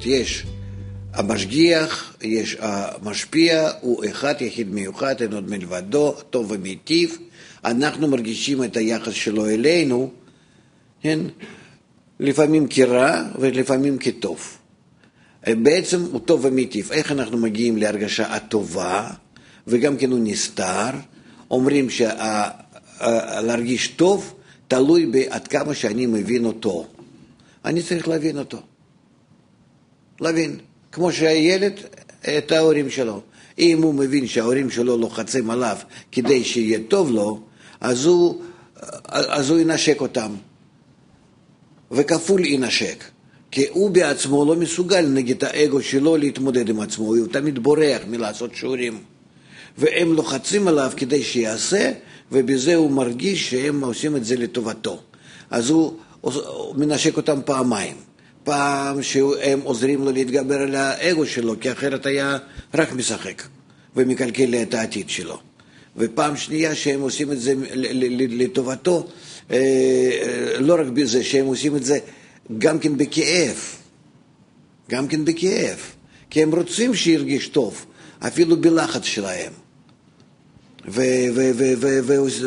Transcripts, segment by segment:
אומרת, יש המשגיח, יש המשפיע, הוא אחד יחיד מיוחד, אין עוד מלבדו, טוב ומיטיב. אנחנו מרגישים את היחס שלו אלינו, כן? לפעמים כרע ולפעמים כטוב. בעצם הוא טוב ומיטיב. איך אנחנו מגיעים להרגשה הטובה, וגם כן הוא נסתר. אומרים שלהרגיש טוב תלוי בעד כמה שאני מבין אותו. אני צריך להבין אותו. להבין. כמו שהילד את ההורים שלו. אם הוא מבין שההורים שלו לוחצים עליו כדי שיהיה טוב לו, אז הוא ינשק אותם. וכפול ינשק. כי הוא בעצמו לא מסוגל נגד האגו שלו להתמודד עם עצמו. הוא תמיד בורח מלעשות שיעורים. והם לוחצים עליו כדי שיעשה, ובזה הוא מרגיש שהם עושים את זה לטובתו. אז הוא מנשק אותם פעמיים. פעם שהם עוזרים לו להתגבר על האגו שלו, כי אחרת היה רק משחק ומקלקל את העתיד שלו. ופעם שנייה שהם עושים את זה לטובתו, לא רק בזה, שהם עושים את זה גם כן בכאב. גם כן בכאב. כי הם רוצים שירגיש טוב, אפילו בלחץ שלהם.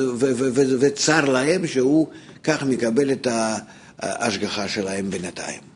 וצר להם שהוא כך מקבל את ההשגחה שלהם בינתיים.